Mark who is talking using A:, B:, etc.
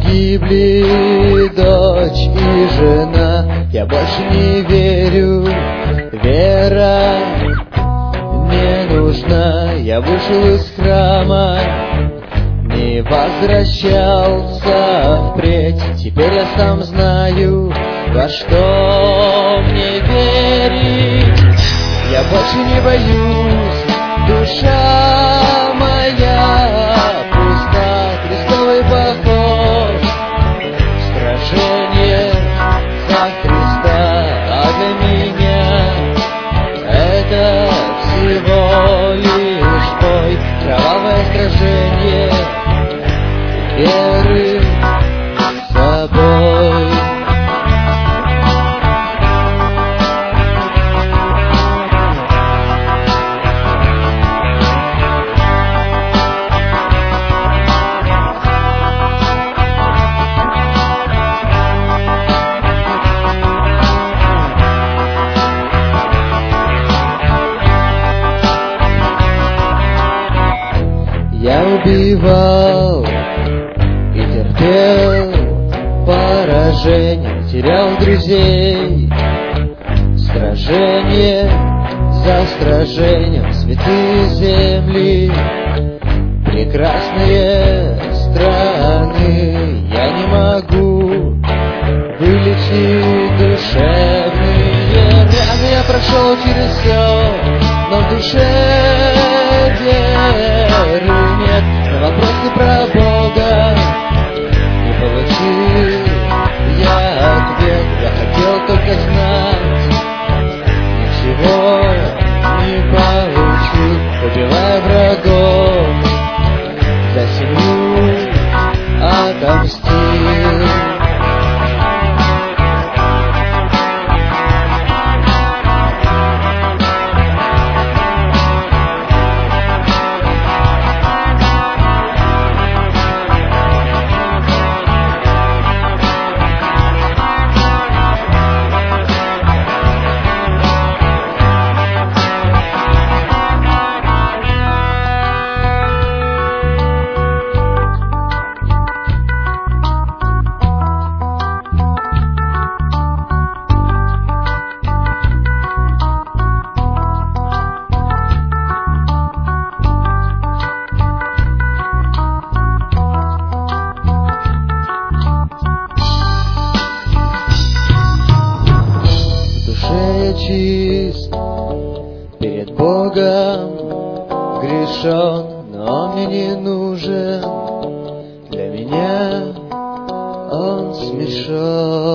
A: Погибли дочь и жена, я больше не верю, вера не нужна. Я вышел из храма, не возвращался впредь. Теперь я сам знаю, во что мне верить. Я больше не боюсь, душа моя пуста. Крестовый поход, сражение за Христа, а для меня это всего лишь бой, кровавое сражение веры с собой. Я убивал и терпел поражение, терял друзей, сражение за сражением, святые земли, прекрасные страны. Я не могу вылечить душевные раны. Я прошел через все, но в душе веры нет. На вопросы про Бога не получил я ответ. Я хотел только знать, ничего не получил. Убивая врагов, за семью отомстил. Чист перед Богом, грешен, но Он мне не нужен. Для меня Он смешон.